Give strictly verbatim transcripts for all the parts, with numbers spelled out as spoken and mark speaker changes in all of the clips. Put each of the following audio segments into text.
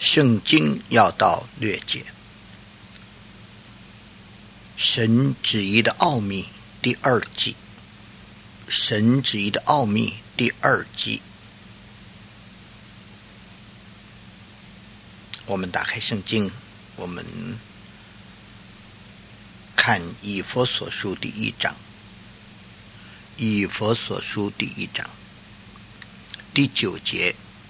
Speaker 1: 圣经要道略解，神旨意的奥秘第二季，神旨意的奥秘第二季。我们打开圣经，我们看以弗所书第一章，以弗所书第一章第九节，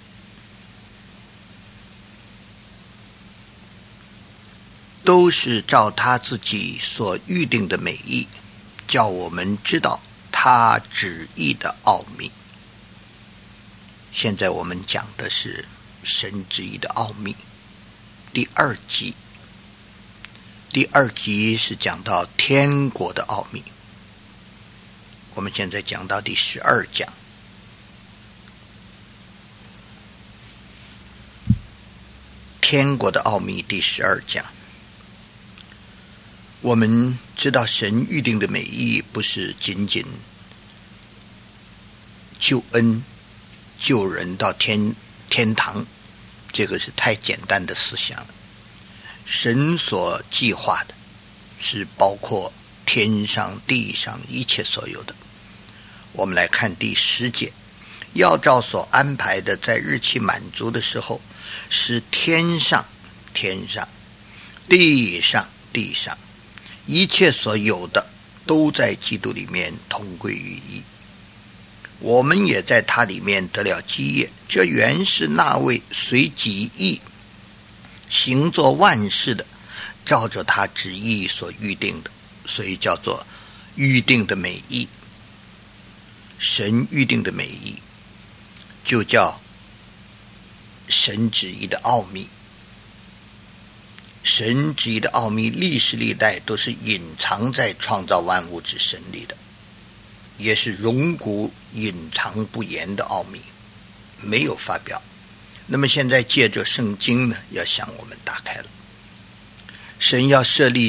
Speaker 1: 都是照他自己所预定的美意，叫我们知道他旨意的奥秘。现在我们讲的是神旨意的奥秘第二集。第二集是讲到天国的奥秘，我们现在讲到第十二讲。天国的奥秘第十二讲，我们知道神预定的美意不是仅仅救恩救人到天天堂，这个是太简单的思想了。神所计划的是包括天上地上一切所有的。我们来看第十节，要照所安排的，在日期满足的时候，使天上天上地上地上一切所有的都在基督里面同归于一。我们也在他里面得了基业，这原是那位随己意行作万事的，照着他旨意所预定的，所以叫做预定的美意。神预定的美意就叫神旨意的奥秘。神旨意的奥秘历史历代都是隐藏在创造万物之神里的，也是荣古隐藏不言的奥秘，没有发表。那么现在借着圣经呢，要向我们打开了。神要设立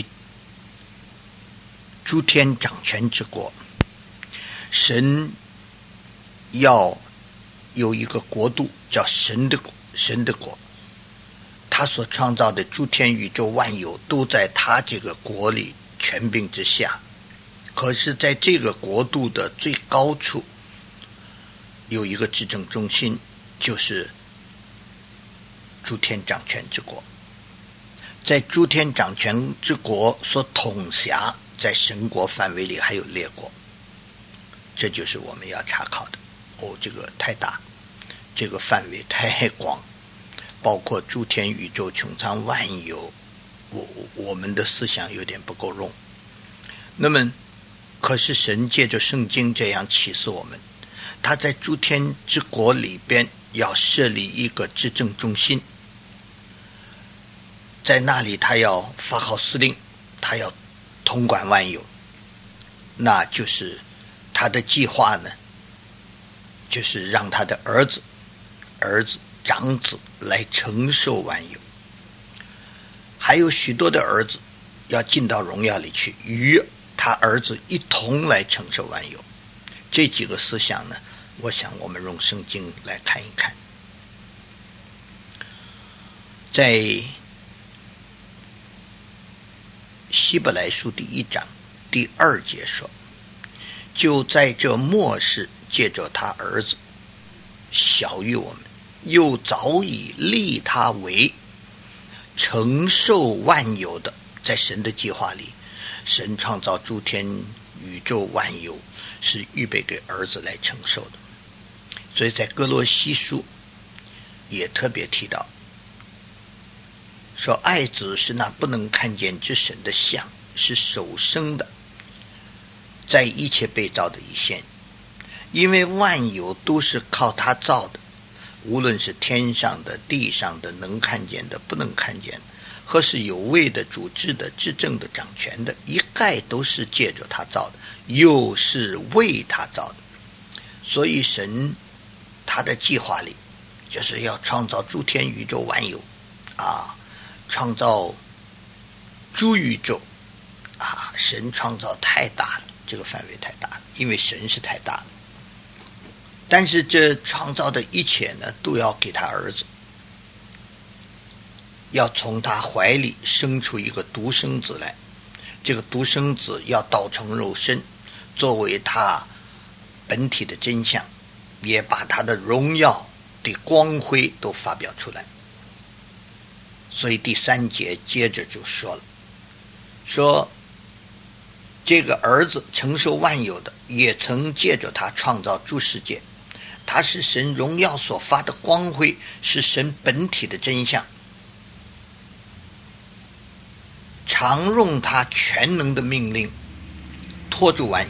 Speaker 1: 诸天掌权之国，神要有一个国度叫神的国，神的国。他所创造的诸天宇宙万有都在他这个国里权柄之下，可是在这个国度的最高处有一个执政中心，就是诸天掌权之国。在诸天掌权之国所统辖，在神国范围里还有列国，这就是我们要查考的。哦，这个太大，这个范围太广，包括诸天宇宙穹苍万有，我我们的思想有点不够用。那么可是神借着圣经这样启示我们，他在诸天之国里边要设立一个执政中心，在那里他要发号施令，他要统管万有。那就是他的计划呢，就是让他的儿子儿子长子来承受万有，还有许多的儿子要进到荣耀里去，与他儿子一同来承受万有。这几个思想呢，我想我们用圣经来看一看。在希伯来书第一章第二节说，就在这末世，借着他儿子小于我们，又早已立他为承受万有的。在神的计划里，神创造诸天宇宙万有是预备给儿子来承受的。所以在哥罗西书也特别提到说，爱子是那不能看见之神的像，是首生的，在一切被造的以先，因为万有都是靠他造的，无论是天上的地上的，能看见的不能看见的，或是有位的主治的执政的掌权的，一概都是借着他造的，又是为他造的。所以神他的计划里就是要创造诸天宇宙万有啊，创造诸宇宙啊，神创造太大了，这个范围太大了，因为神是太大了。但是这创造的一切呢，都要给他儿子。 要从他怀里生出一个独生子来，这个独生子要道成肉身，作为他本体的真相，也把他的荣耀的光辉都发表出来。所以第三节接着就说了，说这个儿子承受万有的，也曾借着他创造诸世界，他是神荣耀所发的光辉，是神本体的真相，常用他全能的命令托住万有。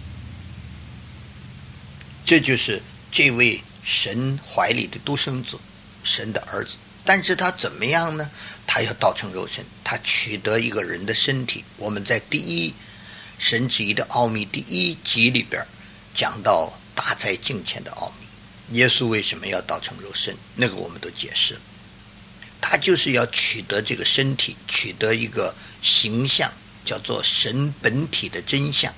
Speaker 1: 这就是这位神怀里的独生子，神的儿子。但是他怎么样呢？他要道成肉身，他取得一个人的身体。我们在第一神旨意的奥秘第一集里边讲到大在敬虔的奥秘，耶稣为什么要道成肉身，那个我们都解释了。他就是要取得这个身体，取得一个形象，叫做神本体的真相。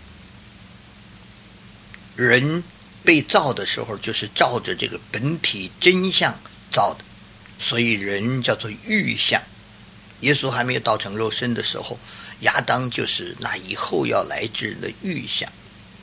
Speaker 1: 人被造的时候就是照着这个本体真相造的，所以人叫做预像。耶稣还没有道成肉身的时候，亚当就是那以后要来之人的预像。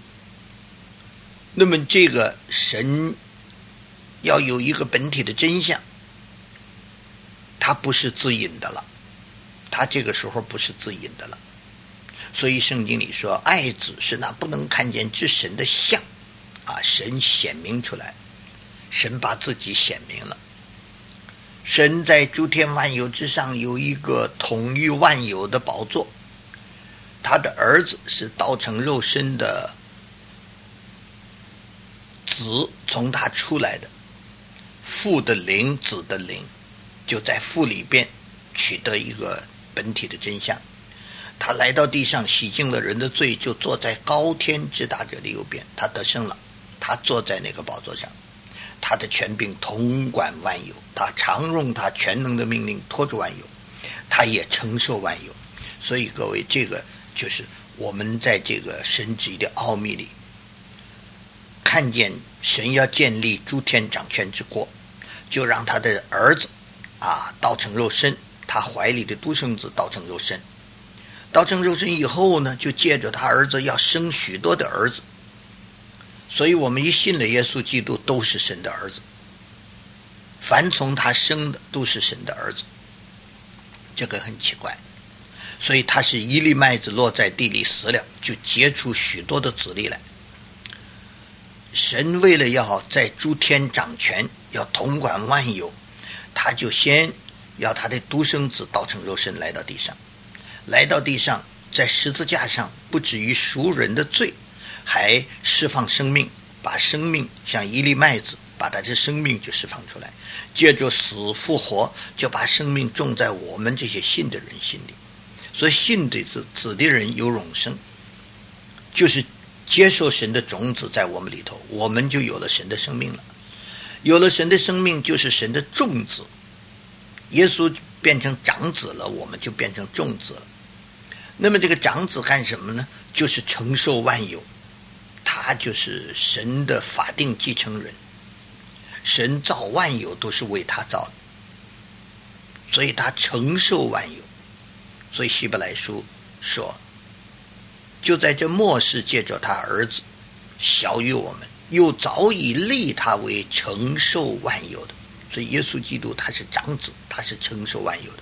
Speaker 1: 那么这个神要有一个本体的真相，他不是自隐的了，他这个时候不是自隐的了。所以圣经里说，爱子是那不能看见之神的像啊，神显明出来，神把自己显明了。神在诸天万有之上有一个统御万有的宝座，他的儿子是道成肉身的子，从他出来的，父的灵，子的灵，就在父里边取得一个本体的真相。他来到地上洗净了人的罪，就坐在高天至大者的右边，他得胜了，他坐在那个宝座上，他的权柄统管万有，他常用他全能的命令托住万有，他也承受万有。所以各位，这个就是我们在这个神旨意的奥秘里看见，神要建立诸天掌权之国，就让他的儿子啊道成肉身，他怀里的独生子道成肉身。道成肉身以后呢，就借着他儿子要生许多的儿子。所以我们一信了耶稣基督，都是神的儿子，凡从他生的都是神的儿子。这个很奇怪，所以他是一粒麦子落在地里死了，就结出许多的子粒来。神为了要在诸天掌权，要统管万有，他就先要他的独生子道成肉身来到地上，来到地上，在十字架上不至于赎人的罪，还释放生命，把生命像一粒麦子，把他的生命就释放出来，借着死复活，就把生命种在我们这些信的人心里。所以信的子子的人有永生，就是接受神的种子在我们里头，我们就有了神的生命了。有了神的生命，就是神的种子。耶稣变成长子了，我们就变成种子了。那么这个长子干什么呢？就是承受万有，他就是神的法定继承人。神造万有都是为他造的，所以他承受万有。所以希伯来书说，就在这末世借着他儿子小于我们，又早已立他为承受万有的。所以耶稣基督他是长子，他是承受万有的。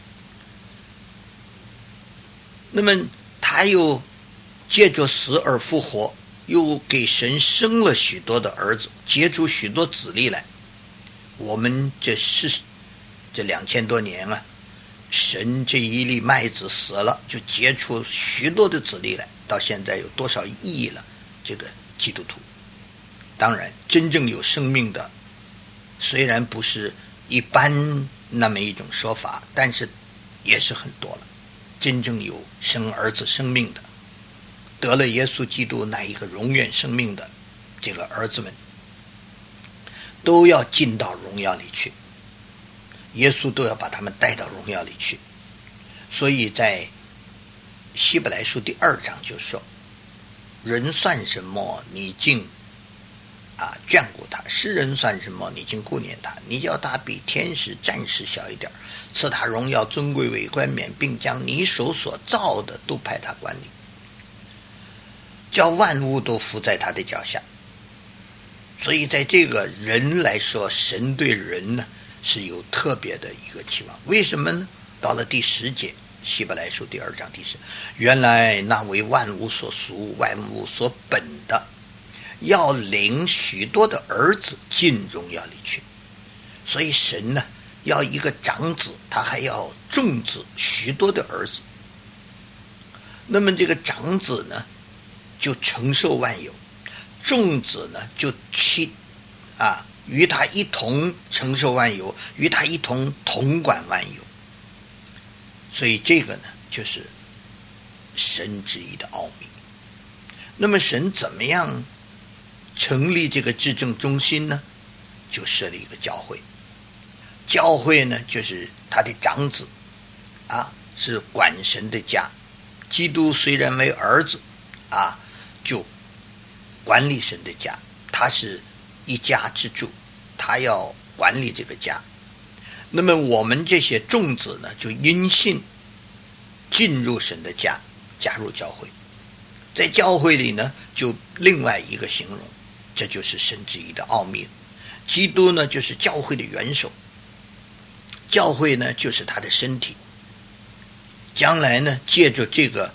Speaker 1: 那么他又借着死而复活，又给神生了许多的儿子，结出许多子粒来。我们这是这两千多年啊，神这一粒麦子死了，就结出许多的子粒来，到现在有多少亿了这个基督徒。当然真正有生命的虽然不是一般那么一种说法，但是也是很多了。真正有生儿子生命的，得了耶稣基督那一个永远生命的这个儿子们，都要进到荣耀里去，耶稣都要把他们带到荣耀里去。所以在希伯来书第二章就说，人算什么，你竟啊，眷顾他。世人算什么？你竟顾念他？你叫他比天使暂时小一点，赐他荣耀尊贵为冠冕，并将你手所造的都派他管理，叫万物都伏在他的脚下。所以在这个人来说，神对人呢是有特别的一个期望。为什么呢？到了第十节，希伯来书第二章第十，原来那为万物所属、万物所本的，要领许多的儿子进荣耀里去。所以神呢要一个长子，他还要众子，许多的儿子。那么这个长子呢就承受万有，众子呢就去啊与他一同承受万有，与他一同统管万有。所以这个呢就是神旨意的奥秘。那么神怎么样成立这个至正中心呢？就设立一个教会。教会呢就是他的长子啊，是管神的家。基督虽然为儿子啊，就管理神的家，他是一家之主，他要管理这个家。那么我们这些众子呢，就因信进入神的家，加入教会。在教会里呢，就另外一个形容，这就是神旨意的奥秘。基督呢，就是教会的元首，教会呢，就是他的身体。将来呢，借着这个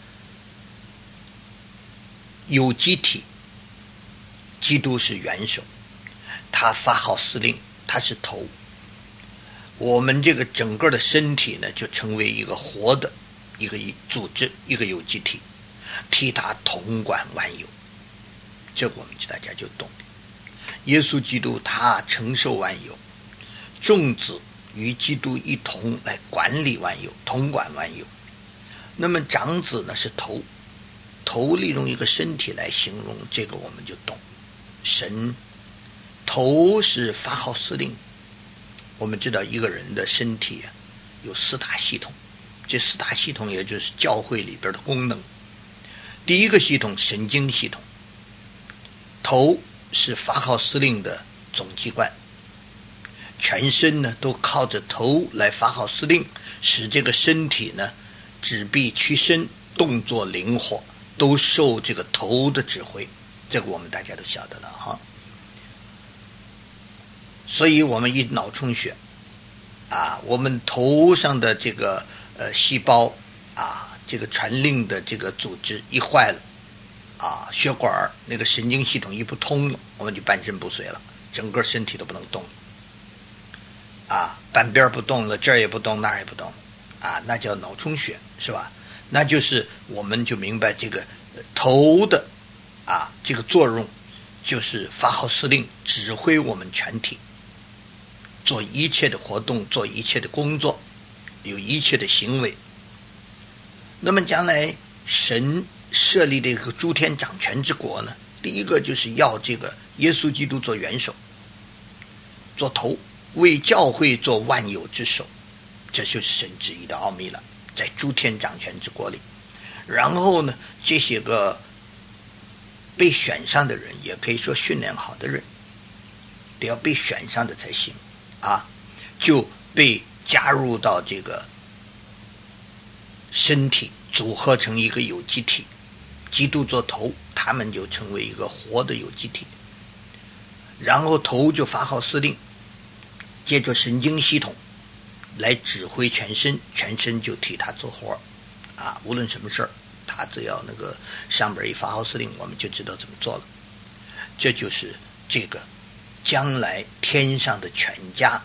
Speaker 1: 有机体，基督是元首，他发号施令，他是头。我们这个整个的身体呢，就成为一个活的一个组织，一个有机体，替他统管万有。这我们就大家就懂。耶稣基督他承受万有，众子与基督一同来管理万有，统管万有。那么长子呢是头，头利用一个身体来形容，这个我们就懂。神头是发号施令。我们知道一个人的身体啊有四大系统，这四大系统也就是教会里边的功能。第一个系统神经系统，头是发号施令的总机关，全身呢都靠着头来发号施令，使这个身体呢指臂屈伸，动作灵活，都受这个头的指挥。这个我们大家都晓得了哈。所以我们一脑充血啊，我们头上的这个呃细胞啊，这个传令的这个组织一坏了啊，血管那个神经系统一不通了，我们就半身不遂了，整个身体都不能动啊，半边不动了，这儿也不动，那儿也不动啊，那叫脑充血，是吧？那就是我们就明白这个头的啊这个作用，就是发号施令，指挥我们全体做一切的活动，做一切的工作，有一切的行为。那么将来神设立这个诸天掌权之国呢，第一个就是要这个耶稣基督做元首，做头，为教会做万有之首。这就是神旨意的奥秘了，在诸天掌权之国里。然后呢，这些个被选上的人，也可以说训练好的人，得要被选上的才行啊，就被加入到这个身体，组合成一个有机体。基督做头，他们就成为一个活的有机体。然后头就发号施令，借着神经系统来指挥全身，全身就替他做活啊，无论什么事儿，他只要那个上边一发号施令，我们就知道怎么做了。这就是这个将来天上的全家，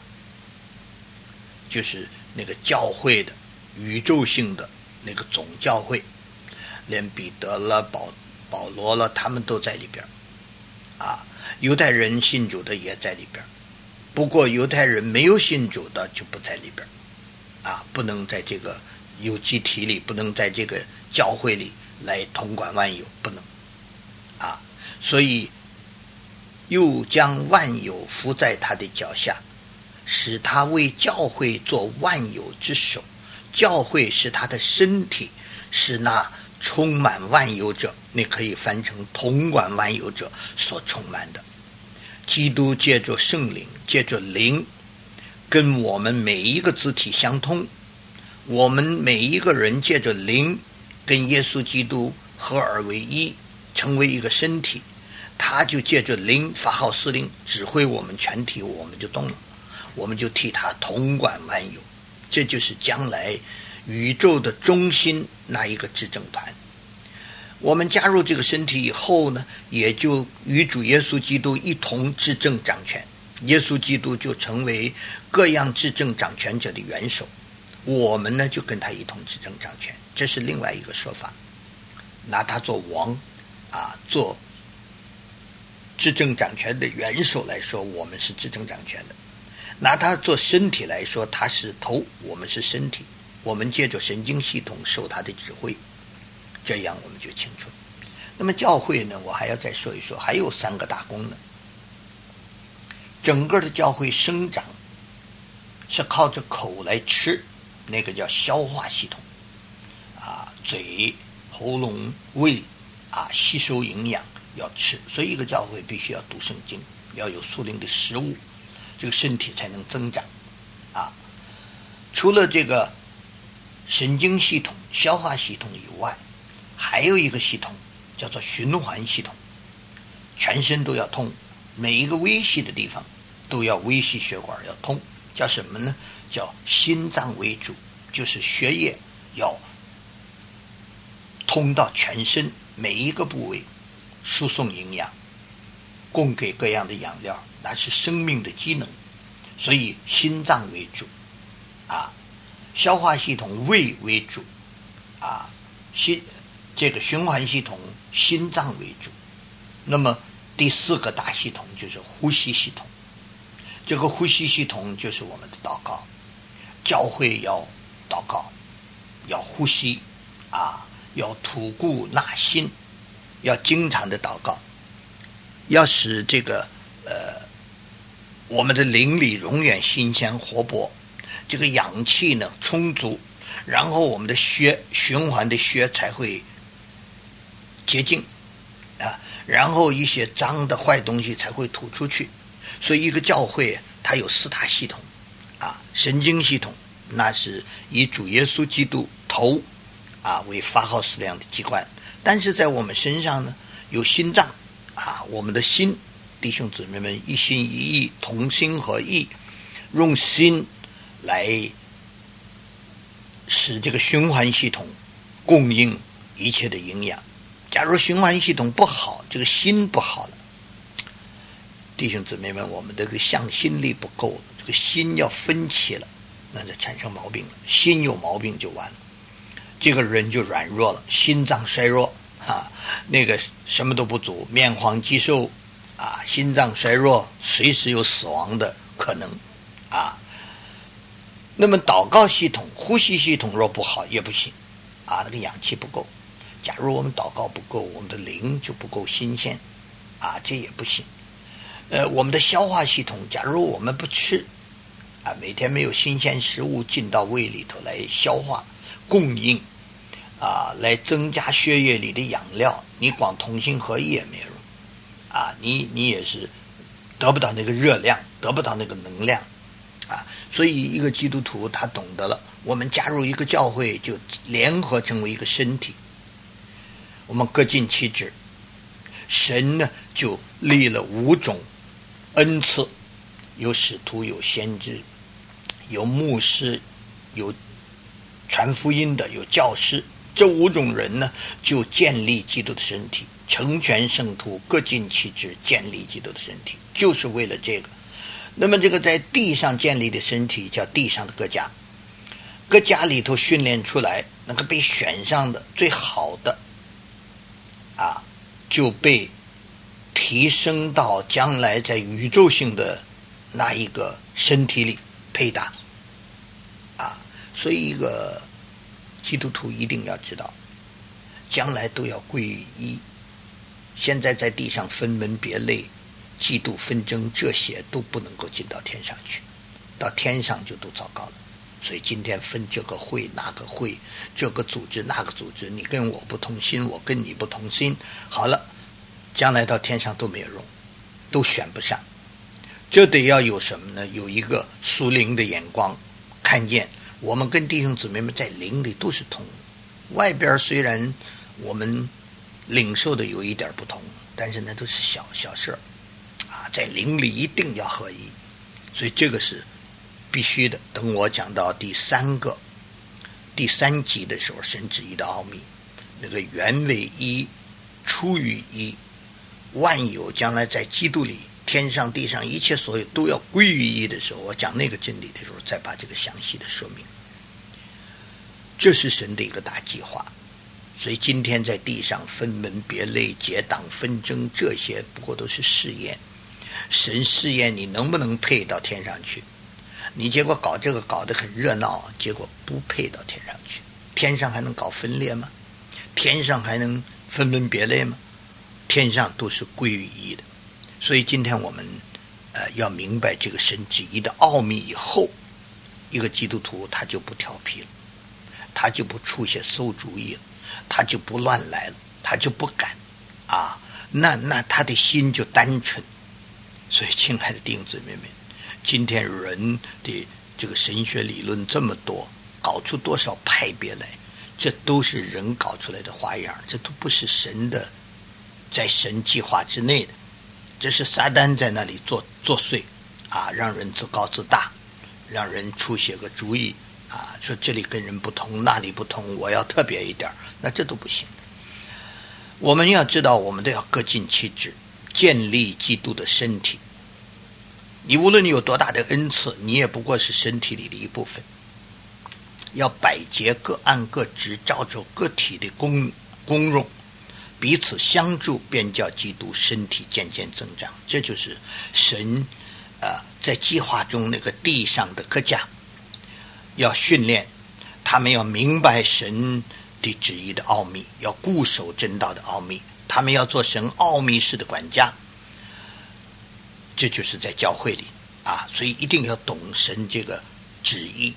Speaker 1: 就是那个教会的宇宙性的那个总教会，连彼得了、保保罗了，他们都在里边啊。犹太人信主的也在里边，不过犹太人没有信主的就不在里边啊，不能在这个有机体里，不能在这个教会里来统管万有，不能啊。所以又将万有伏在他的脚下，使他为教会做万有之首。教会是他的身体，是那充满万有者，你可以翻成统管万有者所充满的。 基督借着圣灵，借着灵，跟我们每一个肢体相通。我们每一个人借着灵，跟耶稣基督合而为一，成为一个身体。他就借着灵发号施令，指挥我们全体，我们就动了，我们就替他统管万有。这就是将来宇宙的中心那一个执政团。我们加入这个身体以后呢，也就与主耶稣基督一同执政掌权。耶稣基督就成为各样执政掌权者的元首，我们呢就跟他一同执政掌权。这是另外一个说法，拿他做王啊，做执政掌权的元首来说，我们是执政掌权的；拿他做身体来说，他是头，我们是身体。我们借着神经系统受他的指挥，这样我们就清楚。那么教会呢，我还要再说一说，还有三个大功能。整个的教会生长是靠着口来吃，那个叫消化系统啊，嘴、喉咙、胃啊，吸收营养要吃。所以一个教会必须要读圣经，要有属灵的食物，这个身体才能增长啊。除了这个神经系统、消化系统以外，还有一个系统叫做循环系统，全身都要通，每一个微细的地方都要微细血管要通。叫什么呢？叫心脏为主，就是血液要通到全身每一个部位，输送营养，供给各样的养料，那是生命的机能。所以心脏为主啊，消化系统胃为主啊，心这个循环系统心脏为主。那么第四个大系统就是呼吸系统，这个呼吸系统就是我们的祷告。教会要祷告，要呼吸啊，要吐故纳新，要经常的祷告，要使这个呃我们的灵里永远新鲜活泼，这个氧气呢充足，然后我们的血循环的血才会洁净啊，然后一些脏的坏东西才会吐出去。所以一个教会它有四大系统啊，神经系统那是以主耶稣基督头啊为发号施令的机关，但是在我们身上呢有心脏啊，我们的心，弟兄姊妹们一心一意，同心合意，用心来使这个循环系统供应一切的营养。假如循环系统不好，这个心不好了，弟兄姊妹们，我们这个向心力不够了，这个心要分歧了，那就产生毛病了。心有毛病就完了，这个人就软弱了，心脏衰弱啊，那个什么都不足，面黄肌瘦啊，心脏衰弱，随时有死亡的可能啊。那么祷告系统、呼吸系统若不好也不行啊，那个氧气不够。假如我们祷告不够，我们的灵就不够新鲜啊，这也不行。呃，我们的消化系统，假如我们不吃啊，每天没有新鲜食物进到胃里头来消化供应啊，来增加血液里的养料，你光同心合意也没有用啊，你你也是得不到那个热量，得不到那个能量啊。所以一个基督徒他懂得了，我们加入一个教会就联合成为一个身体，我们各尽其职。神呢就立了五种恩赐，有使徒，有先知，有牧师，有传福音的，有教师。这五种人呢就建立基督的身体，成全圣徒，各尽其职，建立基督的身体，就是为了这个。那么这个在地上建立的身体叫地上的各家，各家里头训练出来那个被选上的最好的啊，就被提升到将来在宇宙性的那一个身体里配搭啊。所以一个基督徒一定要知道，将来都要归于一。现在在地上分门别类、嫉妒纷争，这些都不能够进到天上去，到天上就都糟糕了。所以今天分这个会那个会，这个组织那个组织，你跟我不同心，我跟你不同心，好了，将来到天上都没有用，都选不上这得要有什么呢？有一个属灵的眼光，看见我们跟弟兄姊妹们在灵里都是同，外边虽然我们领受的有一点不同，但是那都是小小事啊，在灵里一定要合一，所以这个是必须的。等我讲到第三个第三集的时候，神旨意的奥秘，那个原为一，出于一，万有将来在基督里，天上地上一切所有都要归于一的时候，我讲那个真理的时候，再把这个详细的说明。这是神的一个大计划。所以今天在地上分门别类、结党纷争，这些不过都是试验。神试验你能不能配到天上去，你结果搞这个搞得很热闹，结果不配到天上去。天上还能搞分裂吗？天上还能分门别类吗？天上都是归于一的。所以今天我们呃要明白这个神旨意的奥秘以后，一个基督徒他就不调皮了，他就不出些馊主意了，他就不乱来了，他就不敢啊，那那他的心就单纯。所以亲爱的弟兄姊妹们，今天人的这个神学理论这么多，搞出多少派别来，这都是人搞出来的花样，这都不是神的，在神计划之内的，这是撒旦在那里作作祟啊，让人自高自大，让人出些个主意啊，说这里跟人不同，那里不同，我要特别一点，那这都不行。我们要知道，我们都要各尽其职，建立基督的身体。你无论你有多大的恩赐，你也不过是身体里的一部分。要百节各按各职，照着个体的功功用，彼此相助，便叫基督身体渐渐增长。这就是神呃在计划中那个地上的科架，要训练他们，要明白神的旨意的奥秘，要固守真道的奥秘，他们要做神奥秘式的管家。这就是在教会里啊，所以一定要懂神这个旨意。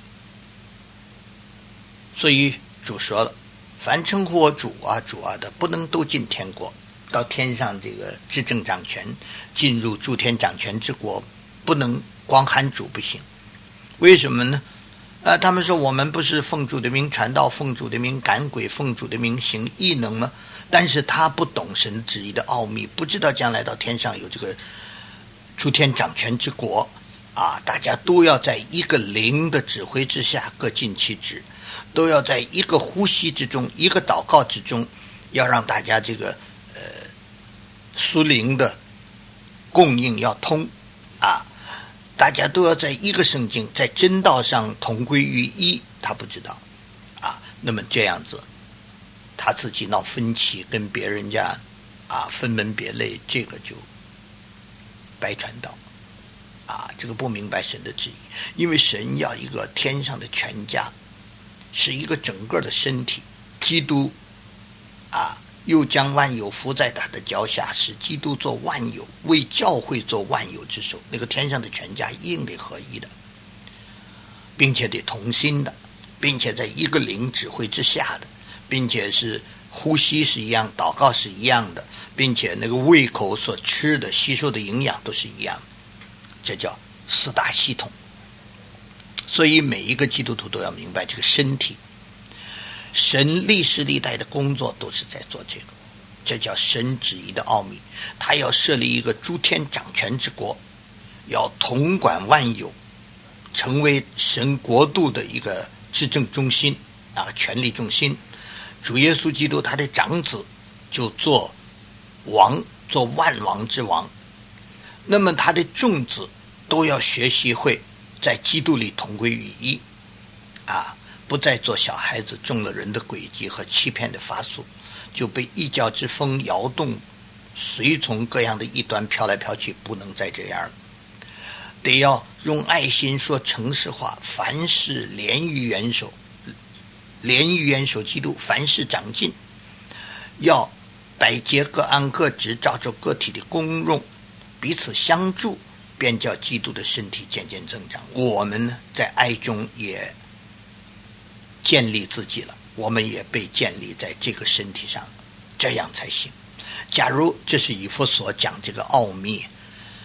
Speaker 1: 所以主说了，凡称呼我主啊主啊的，不能都进天国，到天上这个执政掌权，进入诸天掌权之国，不能光喊主不行。为什么呢？呃，他们说我们不是奉主的名传道，奉主的名赶鬼，奉主的名行异能吗？但是他不懂神旨意的奥秘，不知道将来到天上有这个诸天掌权之国啊，大家都要在一个灵的指挥之下，各尽其职，都要在一个呼吸之中，一个祷告之中，要让大家这个呃属灵的供应要通啊，大家都要在一个圣经，在真道上同归于一。他不知道啊，那么这样子他自己闹分歧，跟别人家啊分门别类，这个就白传道啊，这个不明白神的旨意。因为神要一个天上的全家，是一个整个的身体，基督啊又将万有伏在他的脚下，使基督做万有，为教会做万有之首。那个天上的全家一定得合一的，并且得同心的，并且在一个灵指挥之下的，并且是呼吸是一样，祷告是一样的，并且那个胃口所吃的吸收的营养都是一样的，这叫四大系统。所以每一个基督徒都要明白这个身体，神历世历代的工作都是在做这个，这叫神旨意的奥秘。他要设立一个诸天掌权之国，要统管万有，成为神国度的一个执政中心啊，权力中心。主耶稣基督他的长子就做王，做万王之王。那么他的众子都要学习会在基督里同归于一啊，不再做小孩子，中了人的诡计和欺骗的法术，就被异教之风摇动，随从各样的异端飘来飘去，不能再这样了。得要用爱心说诚实话，凡事连于元首，连于元首基督，凡事长进，要百节各按各职，照着个体的功用，彼此相助，便叫基督的身体渐渐增长。我们呢，在爱中也建立自己了，我们也被建立在这个身体上，这样才行。假如这是以弗所讲这个奥秘，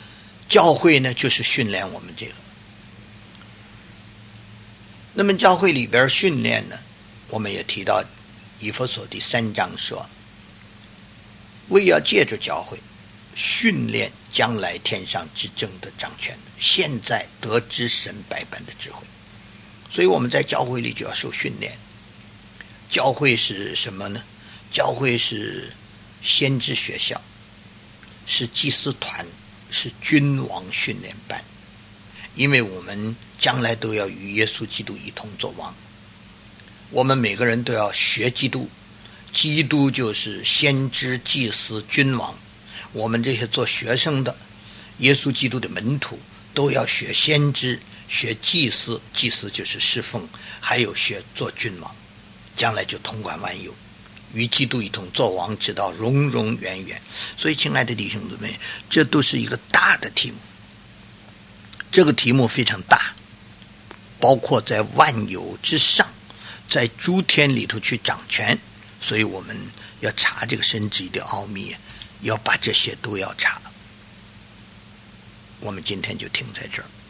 Speaker 1: 教会呢，就是训练我们这个。那么教会里边训练呢，我们也提到以弗所第三章说，为要借着教会训练将来天上之政的掌权，现在得知神百般的智慧。所以我们在教会里就要受训练。教会是什么呢？教会是先知学校，是祭司团，是君王训练班。因为我们将来都要与耶稣基督一同作王，我们每个人都要学基督。基督就是先知、祭司、君王。我们这些做学生的，耶稣基督的门徒，都要学先知，学祭司，祭司就是侍奉，还有学做君王，将来就统管万有，与基督一同作王，直到永永远远。所以亲爱的弟兄姊妹，这都是一个大的题目。这个题目非常大，包括在万有之上，在诸天里头去掌权。所以我们要查这个神旨意的奥秘，要把这些都要查。我们今天就停在这儿。